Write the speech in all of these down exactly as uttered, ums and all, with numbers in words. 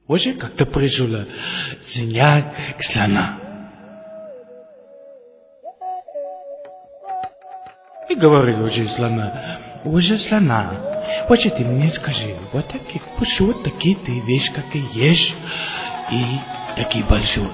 Уже как-то пришла свинья к слона. И говорит уже слона, уже слона, вот ты мне скажи, вот такие, почему такие ты вещи, как и ешь, и такие большой.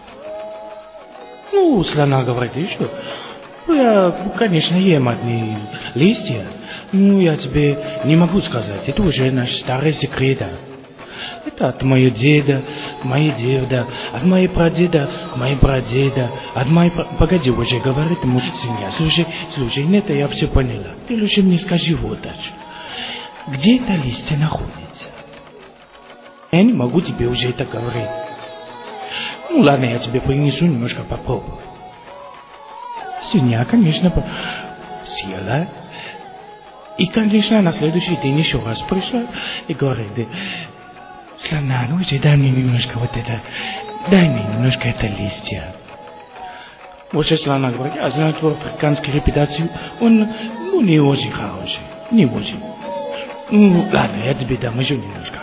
Ну, слона говорит, еще, ну, я, конечно, ем одни листья, но я тебе не могу сказать, это уже наш старый секрет. Это от моего деда, моей деда, от моей прадеда, моей прадеда, от моей... Погоди, уже говорит ему свинья, слушай, слушай, нет, я все поняла. Ты лучше мне скажи вот так. Где это листья находится? Я не могу тебе уже это говорить. Ну ладно, я тебе принесу немножко попробовать. Свинья, конечно, съела. И, конечно, на следующий день еще раз пришла и говорит, слона, ну уже дай мне немножко вот это, дай мне немножко это листья. Вот сейчас слона говорит, я знаю твою африканскую репутацию, он, ну, не очень хороший, не очень. Ну, ладно, я тебе дам еще немножко.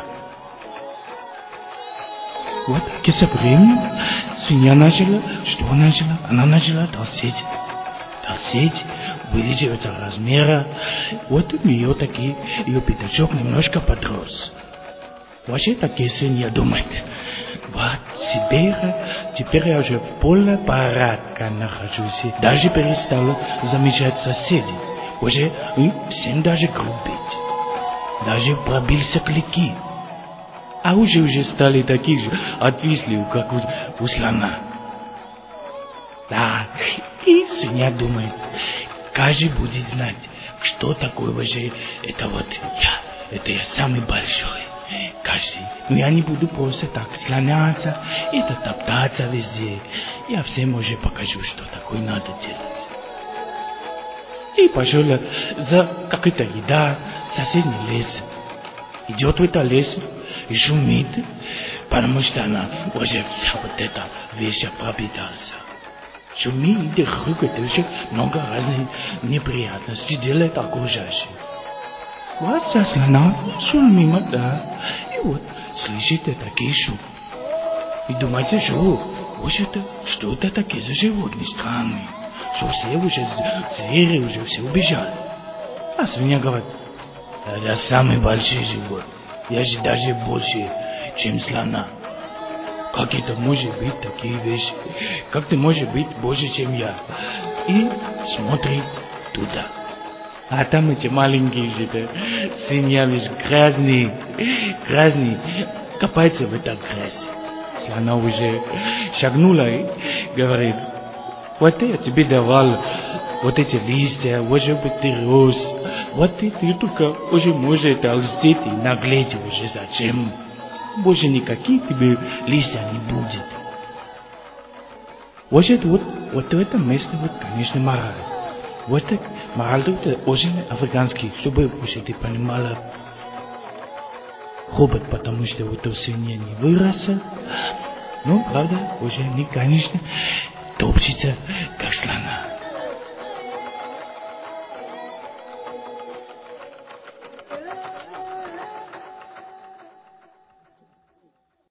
Вот так и со временем свинья начала, что начала? Она начала толстеть. Толстеть, увеличиваться размера. Вот у нее такие, ее пятачок немножко подрос. Вообще такие свинья думает, вот теперь, теперь я уже в полном порядке нахожусь. Даже перестала замечать соседей. Уже всем даже грубить. Даже пробился клыки. А уже уже стали такие же отвисли, как у, у слона. Да, и свинья думает, каждый будет знать, что такое вообще, это вот я, это я самый большой. Каждый, но я не буду просто так слоняться и топтаться везде. Я всем уже покажу, что такое надо делать. И пошел за какой-то еда в соседний лес. Идет в этот лес и шумит, потому что она уже вся вот эта вещь пропитался. Шумит и хрюкает, и еще много разных неприятностей делает окружающих. Вот за слона шел мимо, да, и вот слышите такие шум. И думаете, что, вот это, что это такие за животные странные, что все уже звери уже все убежали. А свинья говорит, это самый большой живот, я же даже больше, чем слона. Как это может быть такие вещи? Как ты можешь быть больше, чем я? И смотри туда. А там эти маленькие же, свинья весь грязный, грязный, копается в этой грязи. Слона уже шагнула и говорит, вот я тебе давал вот эти листья, вот же бы ты рос, вот ты, ты только уже можешь толстеть и наглеть уже зачем? Больше никаких тебе листья не будет. Вот это вот, вот в этом месте вот, конечно, мораль. Вот так, мораль это очень африканский, чтобы уже ты понимала. Хобот, потому что вот у свинья не выросла. Ну, правда, уже не, конечно, топчется, как слона.